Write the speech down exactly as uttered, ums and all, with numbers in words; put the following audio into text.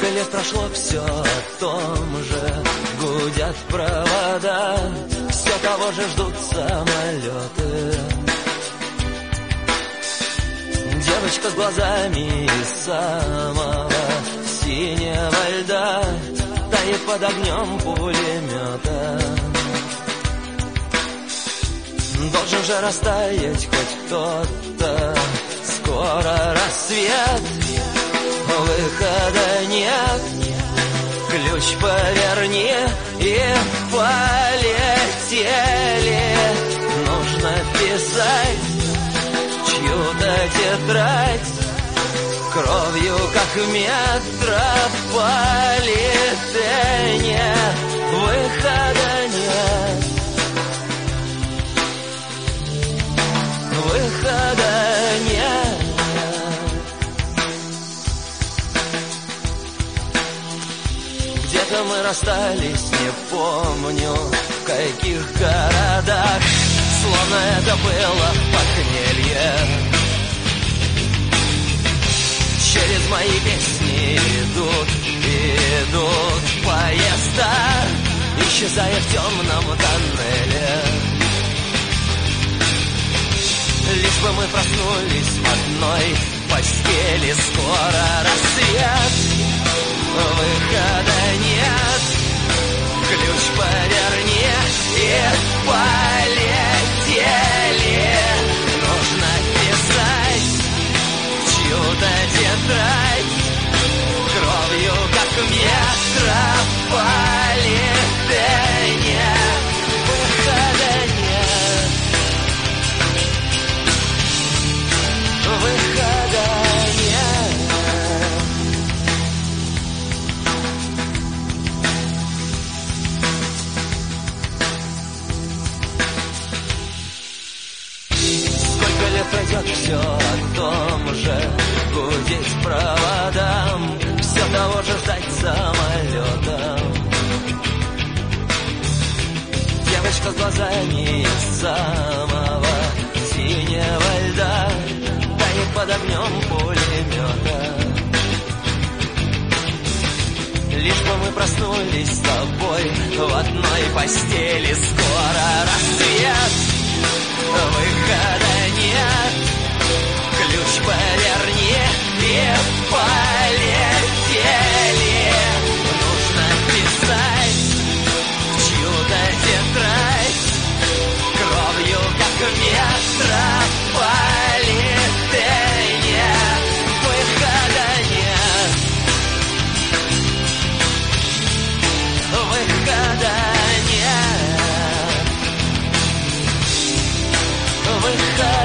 лет прошло, все о том же. Гудят провода, все того же ждут самолеты. Девочка с глазами из самого синего льда тает под огнем пулемета. Должен же растаять хоть кто-то. Скоро рассвет, выхода нет. Ключ поверни и полетели. Нужно писать чью-то тетрадь кровью, как метрополитене. Выхода нет. Выхода нет. Где-то мы расстались, не помню в каких городах. Словно это было похмелье. Через мои песни идут, идут поезда, исчезая в темном тоннеле. Лишь бы мы проснулись в одной постели. Скоро рассвет, выхода нет. Ключ поверни и полетели. Нужно писать чью-то тетрадь кровью, как метрополитене. Выхода нет. Выхода нет. Сколько лет пройдет, все о том же. Гудеть проводам, все того же ждать самолетом. Девочка с глазами из самого синего льда тает под огнем пулемета. Лишь бы мы проснулись с тобой в одной постели. Скоро рассвет, выхода нет. Ключ поверни и полетели. Нужно писать чью-то тетрадь кровью, как метрополитене. Выхода нет. Выхода нет. Выхода.